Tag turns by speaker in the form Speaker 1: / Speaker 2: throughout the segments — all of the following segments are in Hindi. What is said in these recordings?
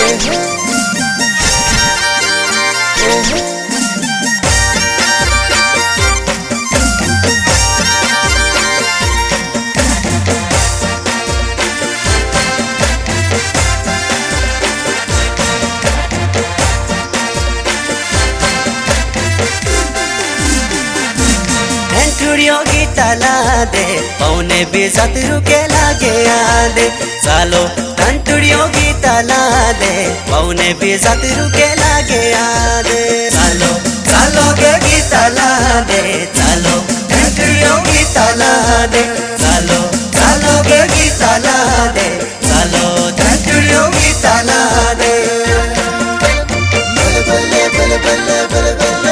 Speaker 1: गीता ला दे पौने बेजत रुके लागे याद सालो टंटुड़ियों गीता ला दे पौने बेजत रुके लागे याद सालो सालो के गीता ला दे सालो टंटुड़ियों गीता ला दे सालो सालो के गीता ला दे सालो टंटुड़ियों गीता ला दे बल्ले बल्ले बल्ले बल्ले बल्ले बल्ले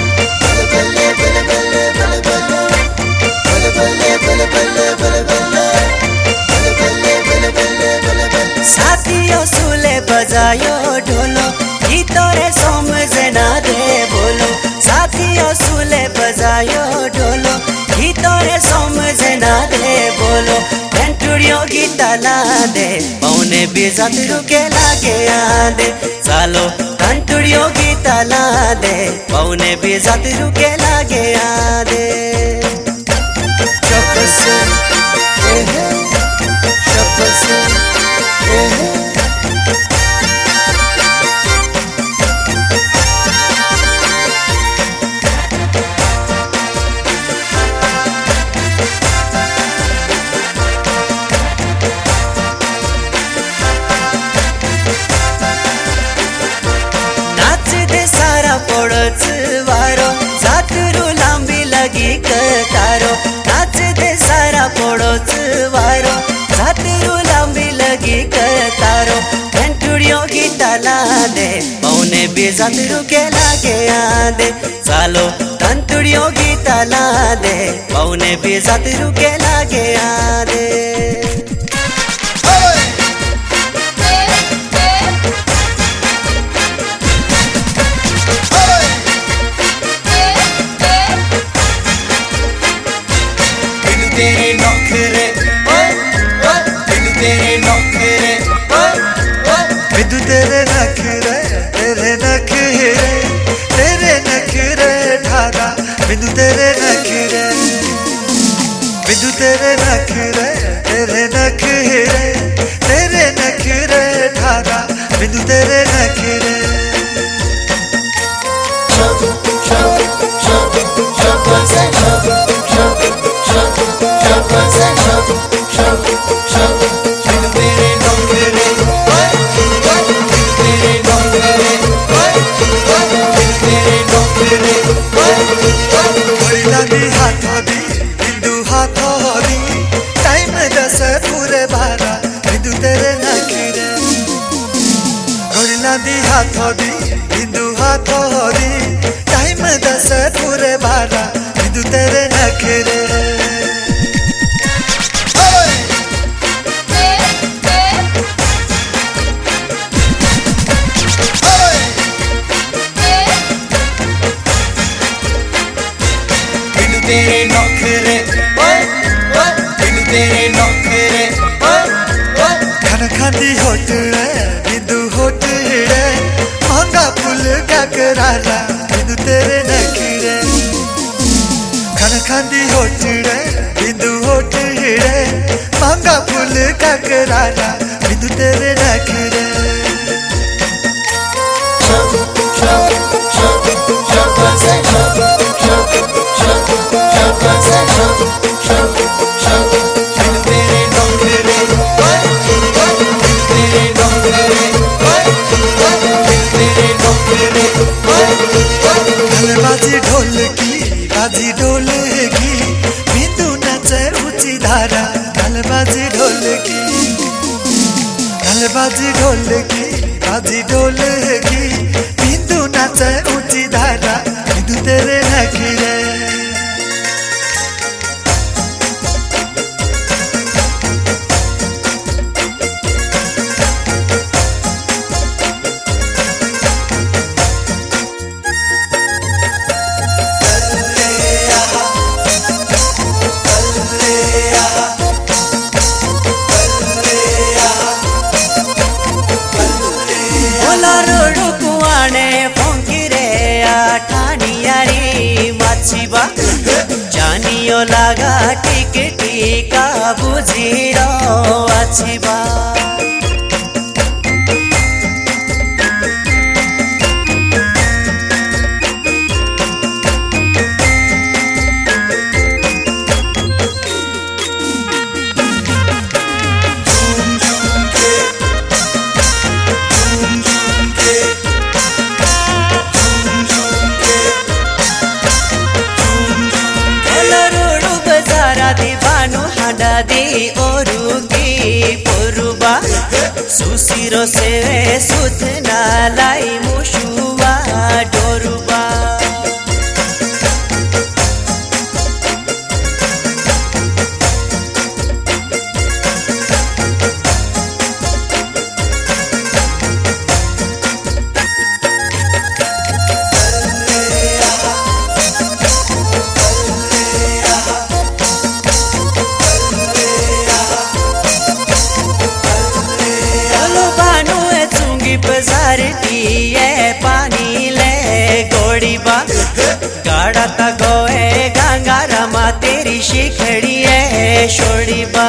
Speaker 1: साथियों सुले बजायो ढोलो गीतों समझ ना दे बोलो साथियों सुले बजायो ढोलो गीतों समझ ना दे बोलो टंटुड़ियों गीता ला दे पौने बेजत रुके लागे याद सालो टंटुड़ियों गीता ला दे पौने बेजत रुके लागे याद पड़ोच वारो जातरू लांबी लगी कतारो नाच दे सारा पड़ोच वारो जातरू लांबी लगी कतारो टंटुड़ियों गीता ला दे पौने बेजत रुके लागे याद सालो टंटुड़ियों गीता ला दे पौने बेजत रुके लागे याद तेरे नखरे तेरे नखरे बिदु तेरे नखरे तेरे नखरे तेरे नखरे ठागा बिदु तेरे नखरे बिदु तेरे नखरे तेरे नखरे तेरे नखरे ठागा बिदु तेरे नखरे हिंदू हाथों दी टाइम दस पूरे बारा हिंदू तेरे नखरे हिंदू तेरे नखरे हिंदू तेरे नखरे खाना खाती होटल हिंदू होटल महंगा फूल का करारा हिंदू तेरे नखरे खाना खाती होटल हिंदू होटल महंगा फूल का करारा हिंदू तेरे नखरे बाजी ढोलकी बिंदु नाचे ऊंची धारा बाजी ढोलकी बाजी ढोलकी बिंदु नाचे ऊंची धारा बिंदु तेरे नखरे बाछिबा जानियो लागा टिकटिका बुझिरो आछिबा दी ओरुकी पोरुबा सुसिरो से सुथना लाई मुशुवा डोरुबा बाजार दिए पानी ले गोड़ीबा गाड़ा ता गोए गंगारा मा तेरी शिखड़ी है छोड़ीबा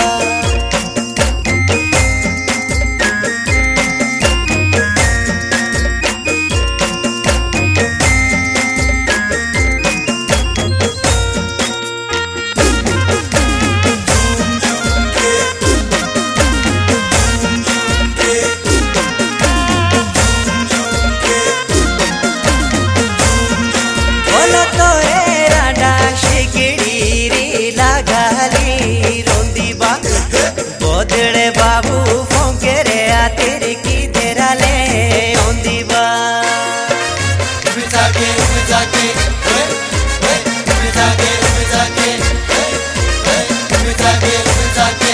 Speaker 1: बाबू फोंके रे आ तेरे की तेरा ले ओंदीबा
Speaker 2: जाके जाके जाके जाके जाके जाके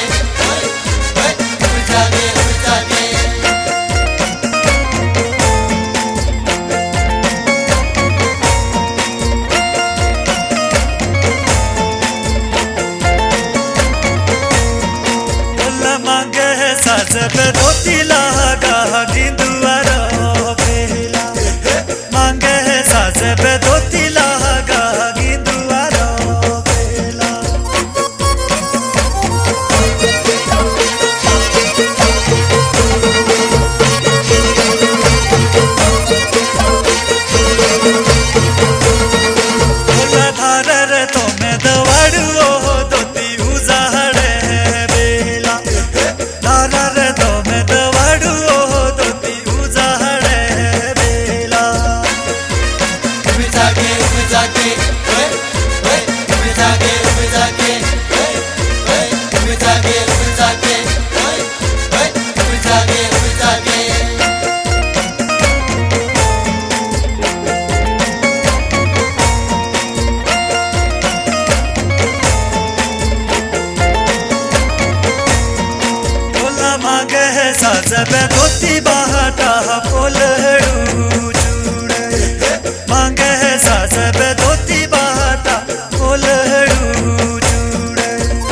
Speaker 3: साजब धोती लागा गिंदुआरो बेला मांगे साजब धोती लागा गिंदुआरो बेला बोला धारर तो मैं दवाड़ू धोती उजाड़े बेला साजब धोती बाटा पोलड़ू चूड़े मांगे साजब धोती बाटा पोलड़ू चूड़े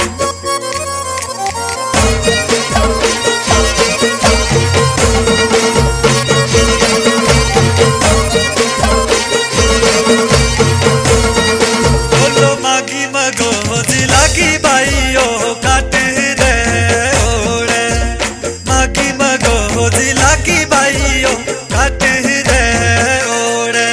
Speaker 3: बोलो मागी मगो जिला की बाइयो काट दे ओड़े मागी मगो जिला की बाइयो काट दे ओड़े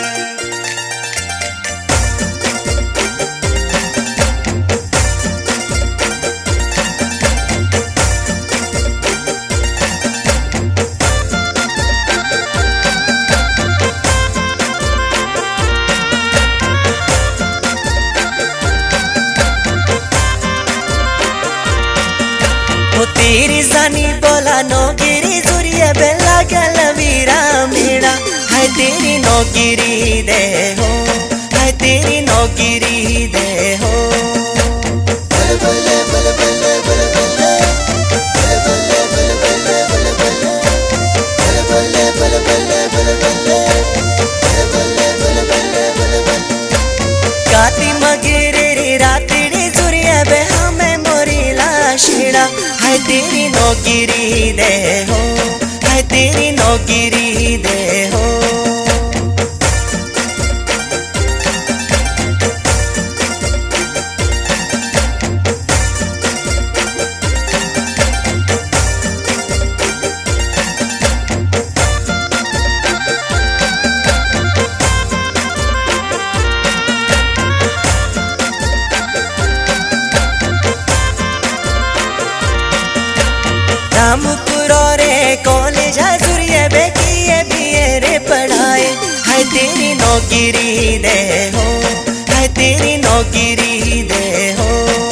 Speaker 1: तेरी जानी बोला नौगिरी जुरिया बेला गल वीरा मेरा है तेरी नौगिरी दे हो है तेरी नौगिरी दे हो गाती मगिरी राती जुरिया बे हमें मोरी लाशिड़ा है तेरी नौगिरी दे हो है तेरी नौगिरी दे हो काम करो रे कॉलेज जुरिए बेकिए बीए रे पढ़ाए हाय तेरी नौकरी दे हो हाय तेरी नौकरी दे हो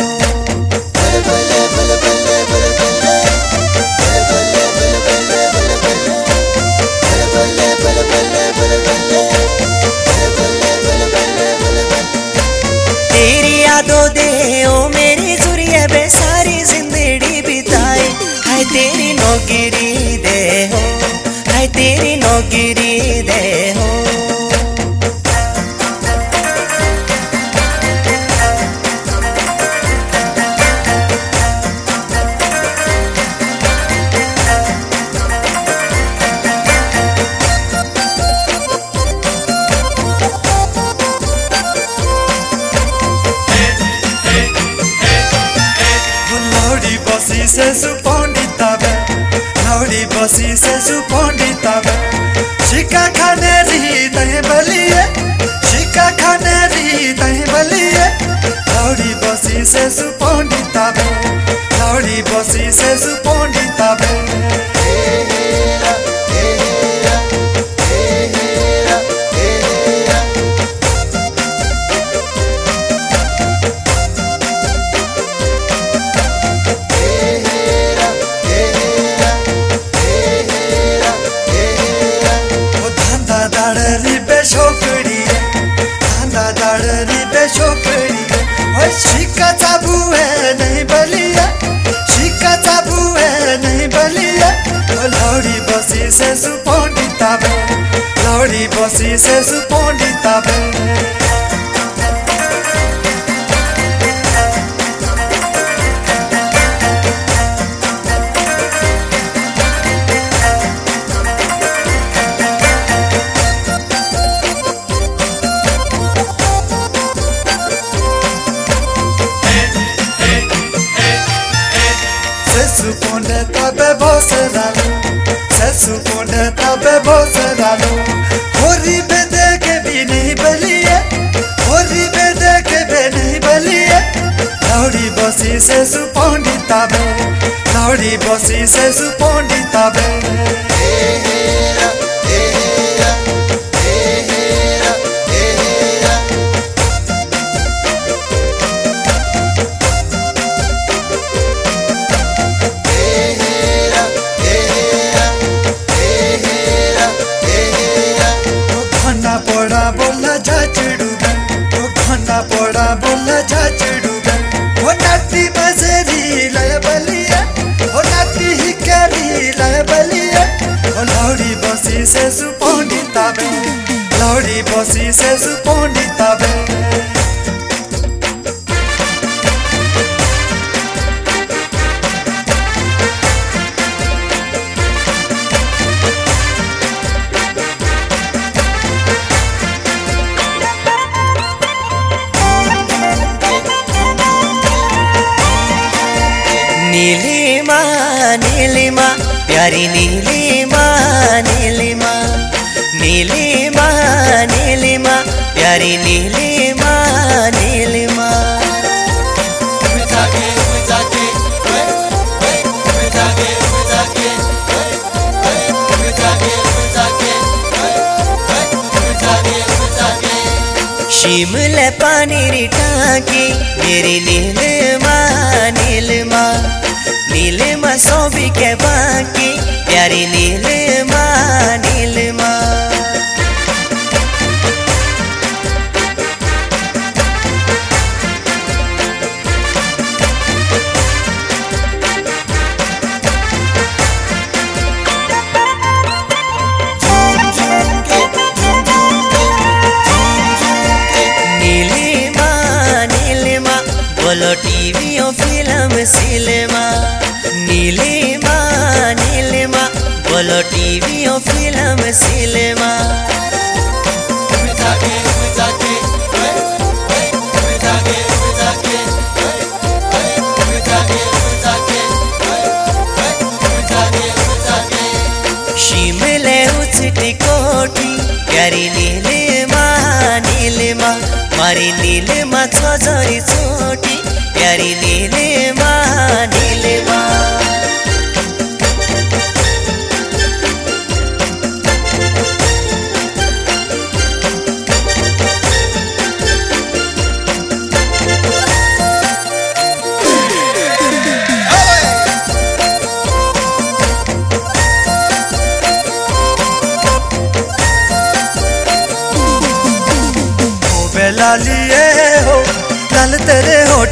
Speaker 1: तेरी यादों दे ओ मेरी जुरिए बे सारी जिंदगी बिताए हाय तेरी नौकरी दे हो हाय तेरी नौकरी दे हो
Speaker 3: se supondita be Lauri basi se supondita be Shika khaneri tahe baliye Shika khaneri tahe baliye Lauri basi se supondita be Lauri basi se supondita be शिका चाबू है नहीं बलिया शिका चाबू है नहीं बलिया लौड़ी बसी से सुपोंडिता बे लौड़ी बसी से सुपोंडिता बे supone tabe bosralo hori bede ke bhi nahi baliye hori bede ke bhi nahi baliye laudi basi se supondita be laudi basi se supondita be पड़ा बोला झाचड़ूगा वो नाती मजेरी लय बलिया वो नाती ही करी लय बलिया वो लौड़ी बसी से सुपोंडिता बे लौड़ी बसी से सुपोंडिता बे
Speaker 1: नीलिमा नीलिमा प्यारी नीलिमा नीलिमा नीलिमा नीलिमा प्यारी नीलिमा नीलिमा शिमले पानी रिटाकी मेरी नीलिमा नीलिमा नीलिमा सोबी के बाकी प्यारी नीलिमा नीलिमा नीलिमा नीलिमा बोलो टीवी और फिल्म सिनेमा नीलिमा नीलिमा बोलो टीवी और फिल्म सिनेमा शिमले उचटी कोठी प्यारी नीलिमा नीलिमा मारी नीलिमा छोरी छोटी प्यारी नीलिमा नीलिमा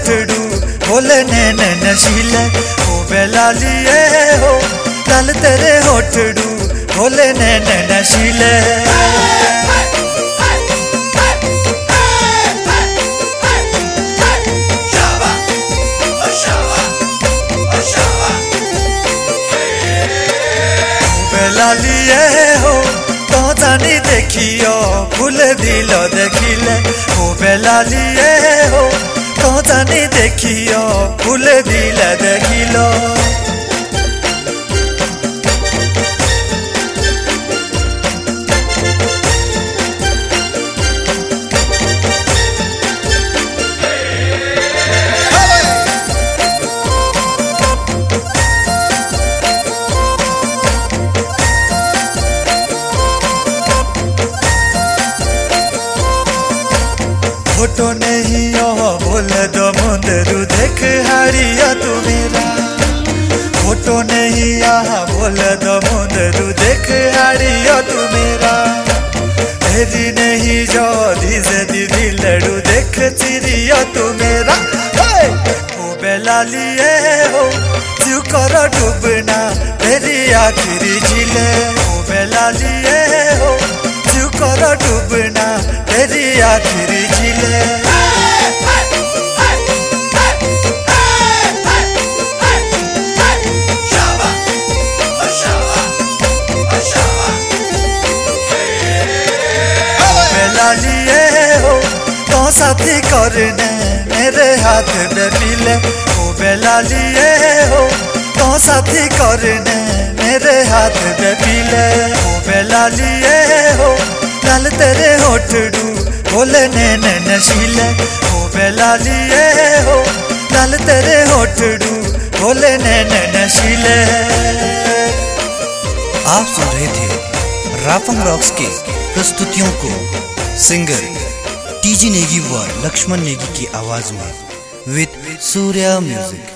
Speaker 3: होठड़ू बोले नैन नशीले ओ बेलालिए हो लाल तेरे होठड़ू बोले नैन नशीले बेलालिए हो तो जानी देखियो फूल दिल देखिले ओ बेलालिए हो तो जानी देखियो फूल दिल देखिलो फोटो नहीं बोल दो मुंदरू देख हारिया तू मेरा फोटो नहीं बोल दो मुंदरू देख हारिया तू मेरा तेरी नहीं जो धीरे धीरे लड़ू देख चिरिया तू मेरा ओ बेलालिए हो तू कर डूबना तेरी आखिरी झीले ओ बेलालिए हो तू कर डूबना तेरी आखिरी झीले बेलालिए हो तो साथी करने मेरे हाथ में मिले ओ बेलालिए हो तो साथी करने मेरे हाथ में मिले ओ बेलालिए हो लाल तेरे होठड़ू बोले नैन नशीले ओ बेलालिए हो लाल तेरे होठड़ू बोले नैन नशीले।
Speaker 4: आप सुन रहे थे राफंग रॉक्स के प्रस्तुतियों को सिंगर टीजी नेगी व लक्ष्मण नेगी की आवाज में विद सूर्या म्यूजिक।